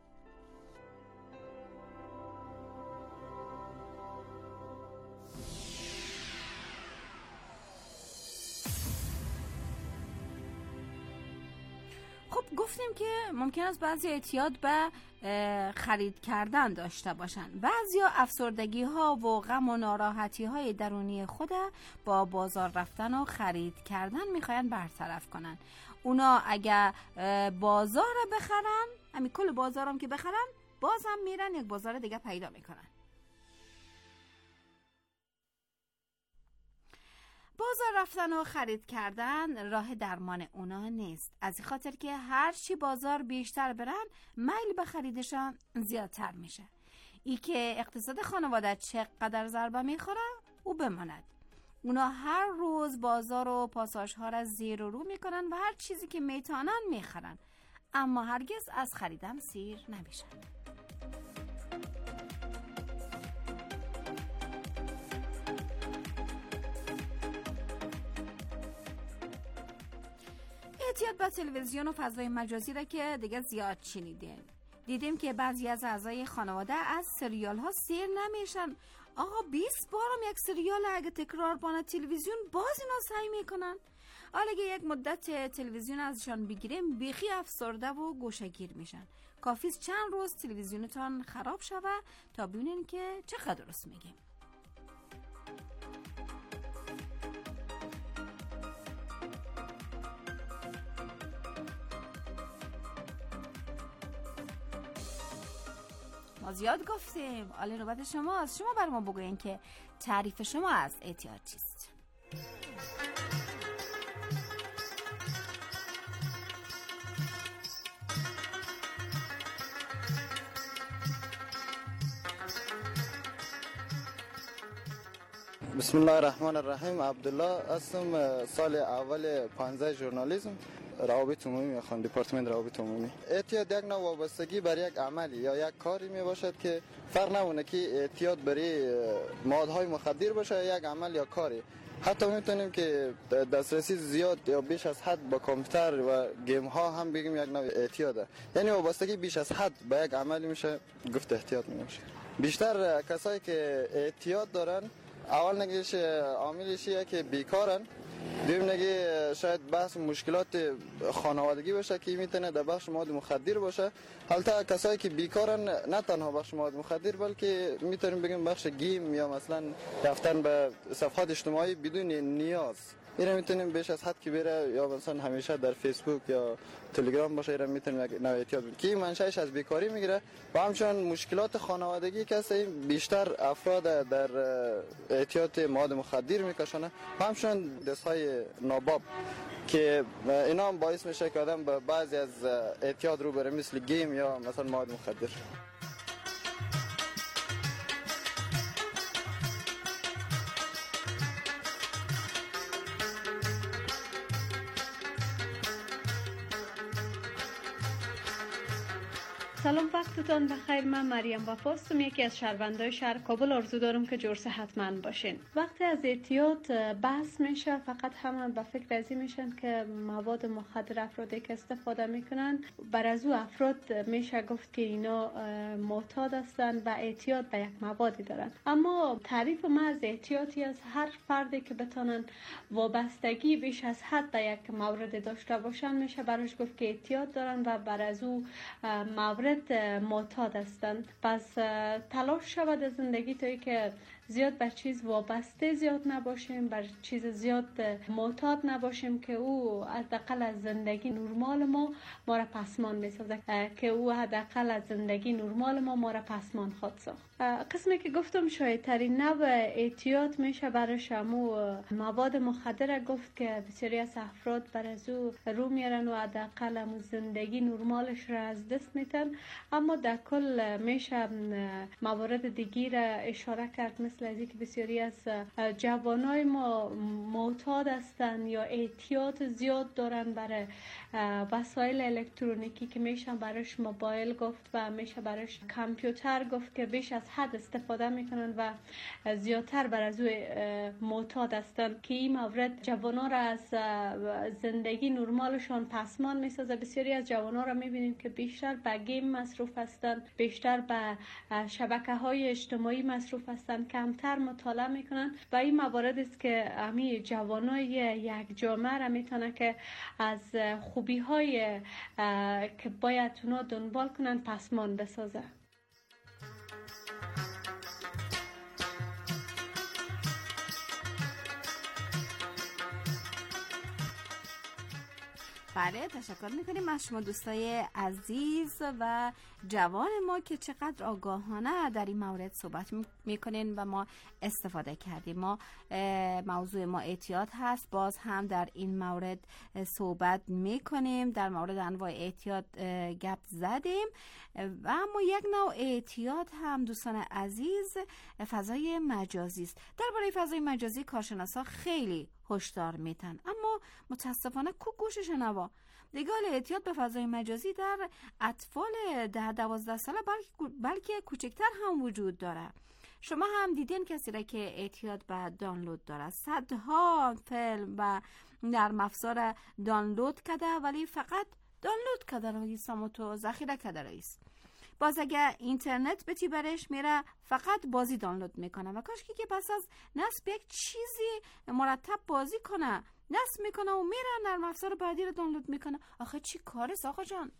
خب گفتیم که ممکن است بعضی اعتیاد به خرید کردن داشته باشن. بعضیا افسردگی ها و غم و ناراحتی های درونی خود با بازار رفتن و خرید کردن میخواین برطرف کنن. اونا اگه بازار بخرن، همین کل بازارم که بخرن، باز هم میرن یک بازار دیگه پیدا میکنن. بازار رفتن و خرید کردن راه درمان اونا نیست، از این خاطر که هر چی بازار بیشتر برن میل به خریدشان زیادتر میشه. ای که اقتصاد خانواده چقدر ضربه میخوره او بماند. اونا هر روز بازار و پاساژ ها را زیر و رو میکنن و هر چیزی که میتونن میخرن، اما هرگز از خریدن سیر نمیشن. اعتیاد به تلویزیون و فضای مجازی را که دیگه زیاد شنیدین. دیدیم که بعضی از اعضای خانواده از سریال ها سیر نمیشن. آقا 20 بارم یک سریال اگه تکرار بانه تلویزیون باز اینا سعی میکنن. حالا اگه یک مدت تلویزیون ازشان بگیریم بیخی افسرده و گوشه‌گیر میشن. کافیست چند روز تلویزیونتان خراب شوه تا ببینین که چقدر درست میگیم. ما زیاد گفتیم، حالا نوبت شماست. شما بر ما بگوین که تعریف شما از اعتیاد چیست؟ بسم الله الرحمن الرحیم. عبدالله هستم، سال اول 15 ژورنالیسم، روابط عمومی میخوام، دپارتمان روابط عمومی. اعتیاد یک نوع وابستگی بر یک عملی یا یک کاری می باشد که فرق نمونه که اعتیاد برای موادهای مخدر باشه یا یک عمل یا کاری. حتی میتونیم که دسترسی زیاد یا بیش از حد با کامپیوتر و گیم ها هم بگیم یک نوع اعتیاده. یعنی وابستگی بیش از حد به یک عملی میشه گفت اعتیاد میشه. بیشتر کسایی که اعتیاد دارن اول نگیش عاملش اینه که بیکارن، دوم نگی شاید بحث مشکلات خانوادگی باشه که میتونه در بخش مواد مخدر باشه. حالتا کسایی که بیکارن نه تنها بخش مواد مخدر بلکه میتونیم بگیم بخش گیم یا مثلا رفتن به صفحات اجتماعی بدون نیاز، اینا میتونیم بیش از حد که بره یا مثلا همیشه در فیسبوک یا تلگرام باشه، اینا میتونیم یک نوع اعتیاد بگیریم که منشأش از بیکاری میگیره و همچنین مشکلات خانوادگی که بیشتر افراد در اعتیاد مواد مخدر میکشونه و همچنین دستهای ناباب که اینا هم باعث میشه که آدم به بعضی از اعتیاد رو بره، مثل گیم یا مثلا مواد مخدر. سلام، وقتتان بخیر. من مریم وفاستم، یکی از شهروندای شهر کابل. آرزو دارم که جور صحتمند باشین. وقتی از اعتیاد بحث میشه فقط همه به فکر ازی میشن که مواد مخدر افرادی که استفاده میکنن، بر از او افراد میشه گفت که اینا معتاد هستن و اعتیاد به یک موادی دارن. اما تعریف ما از اعتیادی از هر فردی که بتونن وابستگی بیش از حد به یک مورد داشته باشن میشه براش گفت که اعتیاد دارن و بر از او مورد معتاد هستند. پس تلاش شود در زندگی توی که زیاد بر چیز وابسته زیاد نباشیم، بر چیز زیاد معتاد نباشیم که او حداقل از زندگی نرمال ما را پسمان میسازه، که او حداقل از زندگی نرمال ما را پسمان خواهد ساخت. قسمی که گفتم شاید ترین نوع اعتیاد میشه برش همو مواد مخدر گفت که بسیاری از افراد بر از او رو میارن و حداقل همو زندگی نرمالش را از دست میتن. اما در کل میشه موارد دیگی را اشاره کرد، مثل از که بسیاری از جوانای ما معتاد هستن یا اعتیاد زیاد دارن برای وسایل الکترونیکی که میشه برش موبایل گفت و میشه برش کامپیوتر گفت که بیش از حد استفاده میکنن و زیادتر بر از او معتاد هستن که این مورد جوانا را از زندگی نرمالشان پسمان میسازه. بسیاری از جوانا را میبینیم که بیشتر به گیم مصروف هستن، بیشتر به شبکه های اجتماعی مصروف هستن، کمتر مطالعه میکنن و این موارد است که همه جوانای یک جامعه را میتونه که از خوبی های که باید اونا دنبال کنن پسمان بسازه. بله، تشکر میکنیم از شما دوستای عزیز و جوان ما که چقدر آگاهانه در این مورد صحبت میکنین و ما استفاده کردیم. ما موضوع ما اعتیاد هست، باز هم در این مورد صحبت میکنیم. در مورد انواع اعتیاد گپ زدیم و اما یک نوع اعتیاد هم دوستان عزیز فضای مجازی است. درباره فضای مجازی کارشناسا خیلی هشدار میتن، اما متاسفانه کو گوشش نوا. دیگه اعتیاد به فضای مجازی در اطفال 10-12 ساله بلکه کوچکتر هم وجود داره. شما هم دیدین کسی را که اعتیاد به دانلود داره، صدها فیلم و نرم افزار دانلود کرده ولی فقط دانلود کرده رئیس و ذخیره کرده رئیس. باز اگر اینترنت بتی برش میره فقط بازی دانلود میکنه و کاش که پس از نصب یک چیزی مرتب بازی کنه، نصب میکنه و میره نرم افزار بعدی رو دانلود میکنه. آخه چی کارست آقا جان؟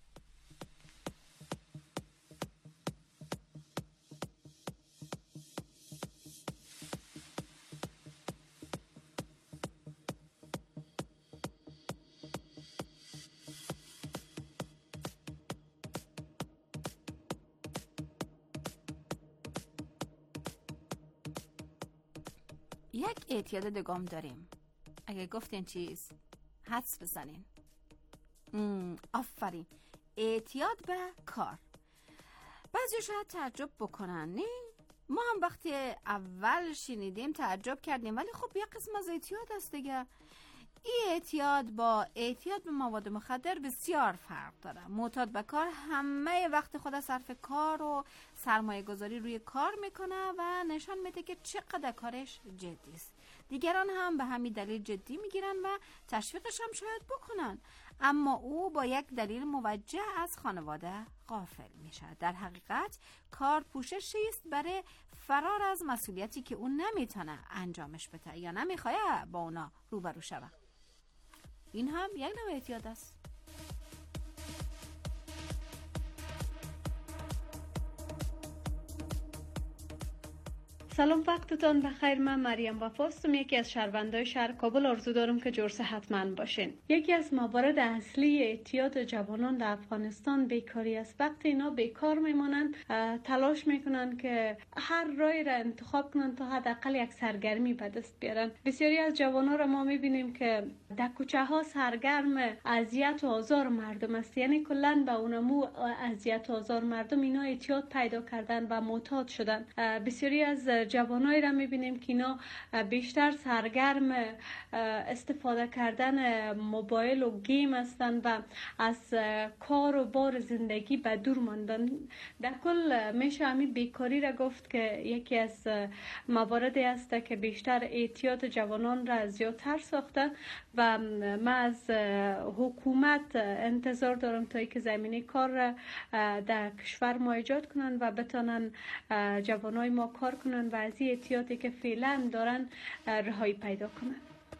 یک اعتیاد دگام داریم. اگه گفتین چیز حدس بزنین. آفرین، اعتیاد به کار. بعضی شاید تعجب بکنن، نه؟ ما هم وقتی اول شنیدیم تعجب کردیم، ولی خب یک قسم از اعتیاد هست دیگه. این اعتیاد با اعتیاد به مواد مخدر بسیار فرق داره. معتاد به کار همه وقت خود صرف کار و سرمایه گذاری روی کار میکنه و نشان میده که چقدر کارش جدی است. دیگران هم به همین دلیل جدی میگیرن و تشویقش هم شاید بکنن، اما او با یک دلیل موجه از خانواده غافل میشه. در حقیقت کار پوششی است برای فرار از مسئولیتی که اون نمیتونه انجامش بده یا نمیخواد با اونا روبرو شوه. این هم یک نوع اعتیاد است. سلام، وقتتان بخیر. من مریم وفاستم، یکی از شهروندان شهر کابل. آرزو دارم که جور صحتمند باشین. یکی از موارد اصلی اعتیاد جوانان در افغانستان بیکاری است. وقتی اینا بیکار میمونن تلاش میکنن که هر راهی را انتخاب کنن تا حداقل یک سرگرمی به دست بیارن. بسیاری از جوانان را ما میبینیم که در کوچه ها سرگرم اذیت و آزار مردم است، یعنی کلا به اونمو اذیت و آزار مردم اینا اعتیاد پیدا کردن و معتاد شدن. بسیاری از جوانایی را میبینیم که اینا بیشتر سرگرم استفاده کردن موبایل و گیم هستند و از کار و بار زندگی به دور ماندن. در کل میشه همین بیکاری را گفت که یکی از مواردی است که بیشتر اعتیاد جوانان را زیادتر ساخته و من از حکومت انتظار دارم تا اینکه زمینه کار را در کشور ما ایجاد کنن و بتانن جوانای ما کار کنن و از این اعتیادی که فعلا دارن رهایی پیدا کنن.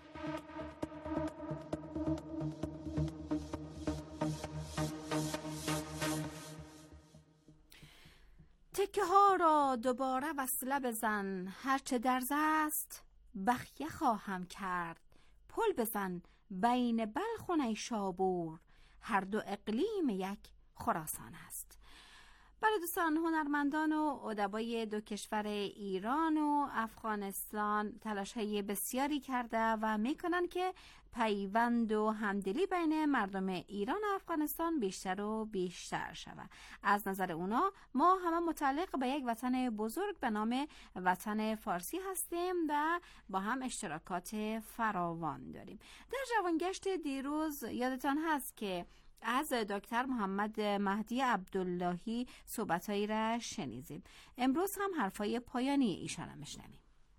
تکه ها را دوباره وصله بزن، هرچه درز است بخیه خواهم کرد. پل بزن بین بلخ و نیشابور، هر دو اقلیم یک خراسان است. بله دوستان، هنرمندان و ادبای دو کشور ایران و افغانستان تلاش‌های بسیاری کرده و میکنن که پیوند و همدلی بین مردم ایران و افغانستان بیشتر و بیشتر شود. از نظر اونا ما همه متعلق به یک وطن بزرگ به نام وطن فارسی هستیم و با هم اشتراکات فراوان داریم. در جوانگشت دیروز یادتان هست که از دکتر محمد مهدی عبداللهی صحبتایی را شنیدیم. امروز هم حرفای پایانی ایشان را میشنویم.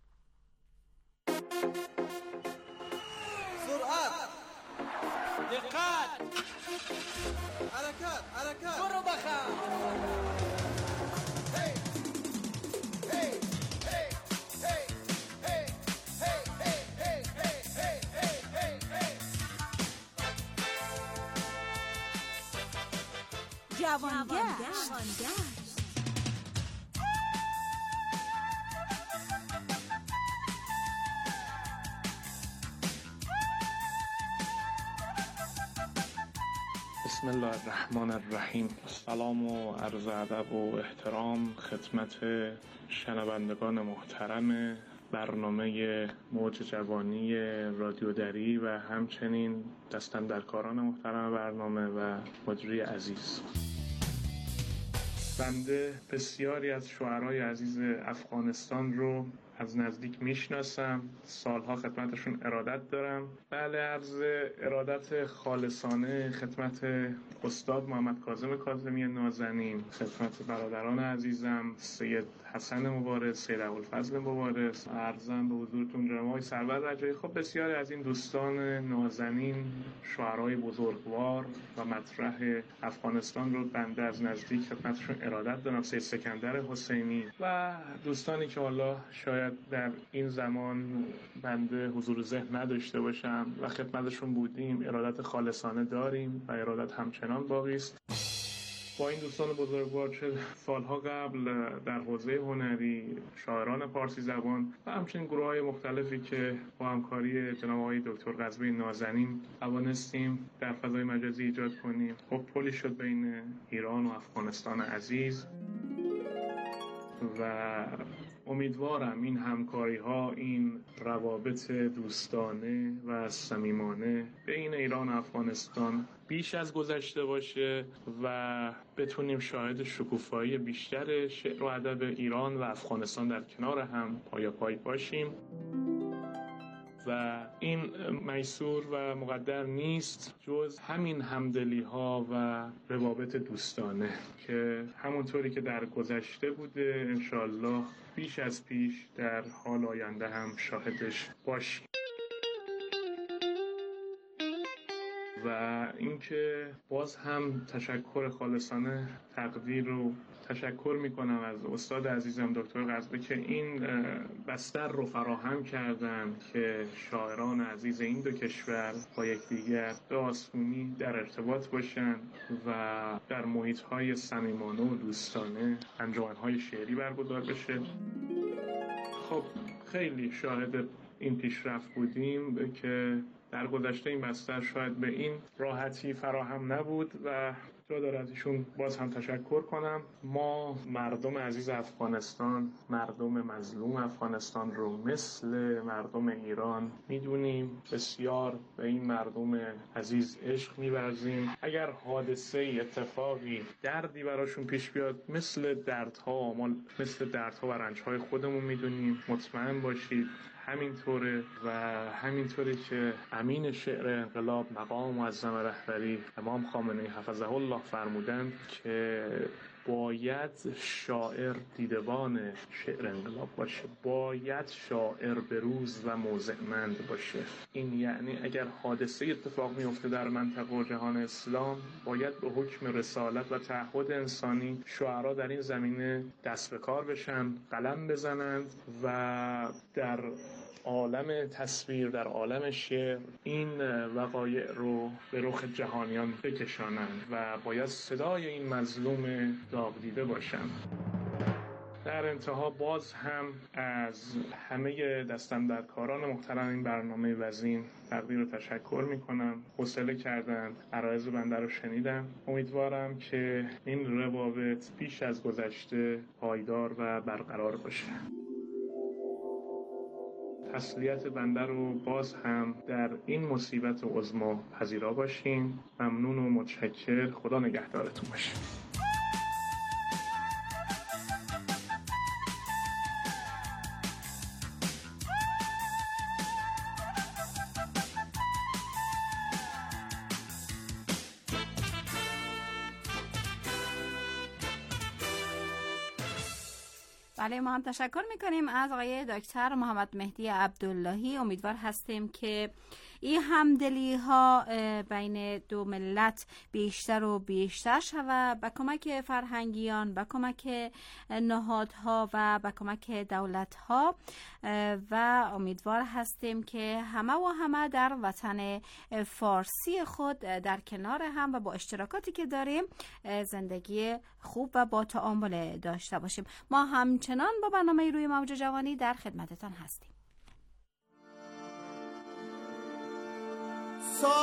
سرعت، دقت، حرکت برو بخم. جوانگشت. بسم الله الرحمن الرحیم. سلام و عرض ادب و احترام خدمت شنوندگان محترم برنامه موج جوانی رادیو دری و همچنین دستاندرکاران محترم برنامه و مجری عزیز. بنده بسیاری از شاعرای عزیز افغانستان رو از نزدیک میشناسم، سالها خدمتشون ارادت دارم. بله، عرض ارادت خالصانه خدمت استاد محمد کاظم کاظمی نازنین، خدمت برادران عزیزم سید حسن مبارز، سید ابوالفضل مبارز، عرضم به حضورتون جناب آقای سرور رجایی. خب بسیاری از این دوستان نازنین، شعرای بزرگوار و مطرح افغانستان رو بنده از نزدیک خدمتشون ارادت دارم، سید سکندر حسینی و دوستانی که حالا شاید در این زمان بنده حضور ذهن نداشته باشم و خدمتشون بودیم، ارادت خالصانه داریم و ارادت همچنان باقی است. با این دوستان بزرگوار چه سالها قبل در حوزه هنری، شاعران پارسی زبان و همچنین گروه‌های مختلفی که با همکاری جناب آقای دکتر قزوی نازنین توانستیم در فضای مجازی ایجاد کنیم. خب پلی شد بین ایران و افغانستان عزیز و امیدوارم این همکاری‌ها، این روابط دوستانه و صمیمانه بین ایران و افغانستان بیش از گذشته باشه و بتونیم شاهد شکوفایی بیشتر شعر و ادب ایران و افغانستان در کنار هم پایاپای باشیم. و این میسور و مقدر نیست جز همین همدلی ها و روابط دوستانه که همونطوری که در گذشته بوده انشالله بیش از پیش در حال آینده هم شاهدش باشیم. و اینکه باز هم تشکر خالصانه تقدیر رو تشکر میکنم از استاد عزیزم دکتر قزوی که این بستر رو فراهم کردن که شاعران عزیز این دو کشور با یکدیگر به آسونی در ارتباط باشن و در محیط‌های صمیمانه و دوستانه انجمن‌های شعری برگزار بشه. خب خیلی شاهد این پیشرفت بودیم که در گذشته این بستر شاید به این راحتی فراهم نبود و جا داره از ایشون باز هم تشکر کنم. ما مردم عزیز افغانستان، مردم مظلوم افغانستان رو مثل مردم ایران میدونیم، بسیار به این مردم عزیز عشق می‌ورزیم. اگر حادثه اتفاقی دردی براشون پیش بیاد مثل دردها و رنج‌های خودمون میدونیم، مطمئن باشید همینطوره. و همینطوری که امین شعر انقلاب مقام معظم رهبری امام خامنه‌ای حفظه الله فرمودند که باید شاعر دیدبان شعر انقلاب باشه، باید شاعر بروز و موضع‌مند باشه. این یعنی اگر حادثه اتفاق میفته در منطقه و جهان اسلام، باید به حکم رسالت و تعهد انسانی شاعرها در این زمینه دست به کار بشن، قلم بزنند و در عالم تصویر، در عالم شعر این وقایع رو به رخ جهانیان بکشانند و باید صدای این مظلوم داغ دیده باشند. در انتها باز هم از همه دستاندرکاران محترم این برنامه وزین تقدیر و تشکر میکنم. حوصله کردن، عرایض بنده رو شنیدن. امیدوارم که این روابط بیش از گذشته پایدار و برقرار باشه. تسلیت بنده رو باز هم در این مصیبت عظما پذیرا باشین. ممنون و متشکر. خدا نگهدارتون باشه. بله، ما هم تشکر میکنیم از آقای دکتر محمد مهدی عبداللهی. امیدوار هستیم که این همدلی ها بین دو ملت بیشتر و بیشتر شود به کمک فرهنگیان، به کمک نهادها و به کمک دولت ها و امیدوار هستیم که همه و همه در وطن فارسی خود در کنار هم و با اشتراکاتی که داریم زندگی خوب و با تعامل داشته باشیم. ما همچنان با برنامه روی موج جوانی در خدمتتان هستیم. ساقی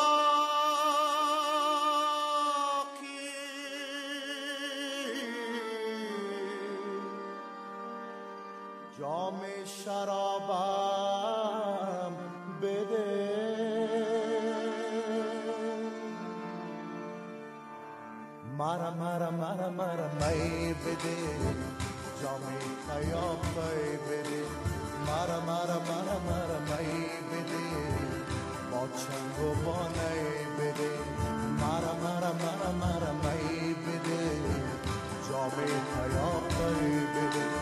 جام شرابم بده، مرا می بده، جام خیام بده، مرا مرا مرا مرا می بده با چنگ و با نی بده مرا مرا مرا مرا می بده جام پیاپی بده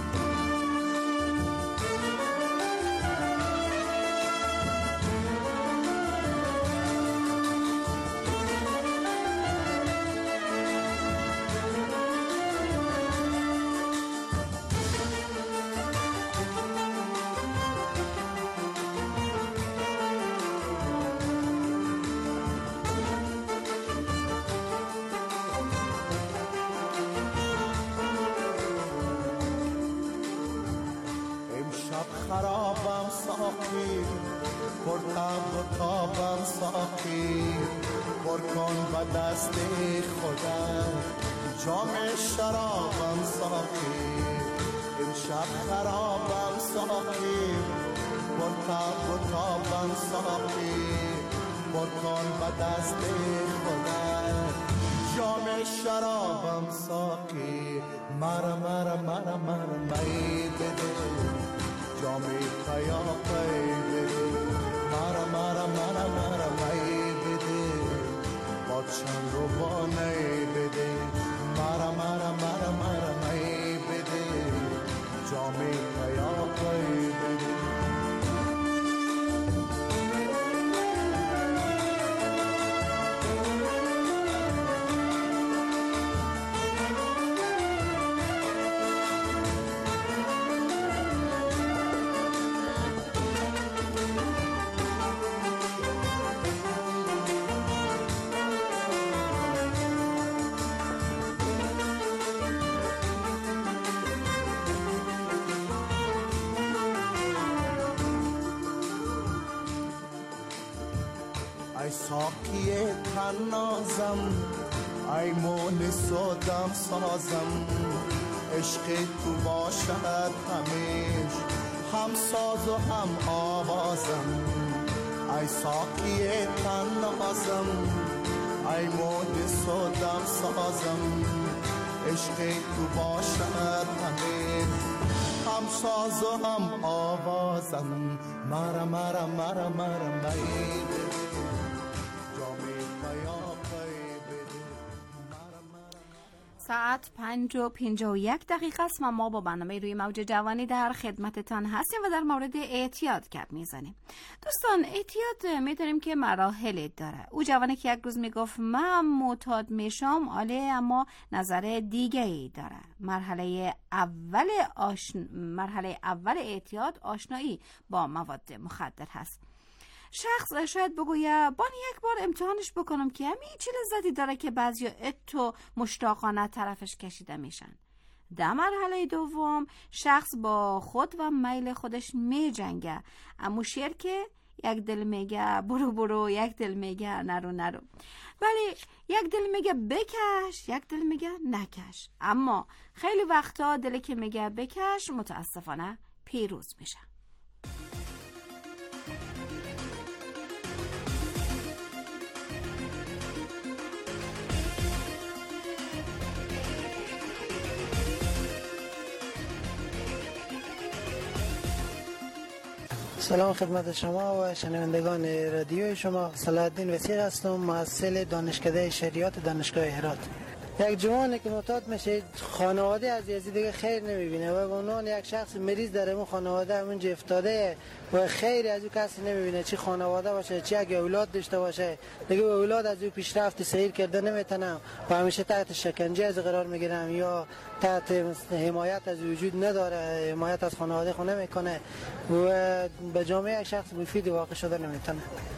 خرابم ساقی پرتاب و تابم ساقی برکن به دست خودم جام شرابم ساقی امشب خرابم ساقی پرتاب و تابم ساقی برکن به دست خودم جام شرابم ساقی مرا مرا مرا مرا می بده جامی پیاپی بده مرا مرا مرا مرا می بده با چنگ و با نی بده مرا مرا مرا مرا می بده جامی پیاپی بده ای ساقی تنازم ای مونس و دم سازم عشق تو باشد همیش هم ساز و هم آوازم ای ساقی تنازم ای مونس و دم سازم عشق تو باشد همیش هم ساز و هم آوازم مرا مرا مرا مرا می ساعت 5:51 است و ما با برنامه روی موج جوانی در خدمتتان هستیم و در مورد اعتیاد گپ میزنیم. دوستان، اعتیاد میدونیم که مراحل داره. او جوانی که یک روز میگفت من معتاد میشم آله، اما نظر دیگه ای داره. مرحله اول اعتیاد آشنایی با مواد مخدر هست. شخص شاید بگویه بانی یک بار امتحانش بکنم که همین چه لذتی داره که بعضی اتو مشتاقانه طرفش کشیده میشن. در مرحله دوم شخص با خود و میل خودش می جنگه، اما شیر که یک دل میگه برو برو، یک دل میگه نرو نرو، ولی یک دل میگه بکش، یک دل میگه نکش. اما خیلی وقتا دلی که میگه بکش متاسفانه پیروز میشه. سلام خدمت شما و شنوندگان رادیو شما. صلاح الدین وسیق هستم، محصل دانشکده شریعت دانشگاه هرات. یک جوانی که معتاد میشه خانواده از دیگه خیر نمیبینه و به عنوان یک شخص مریض در اون خانواده همونجا افتاده و خیری از او کسی نمیبینه، چی خانواده باشه چی اگه اولاد داشته باشه دیگه اولاد از او پیشرفت سیر کرده نمیتونم و همیشه تحت شکنجه از قرار میگیرم یا تحت حمایت از وجود نداره، حمایت از خانواده خود نمیکنه و به جامعه یک شخص مفید واقع شده نمیتونه.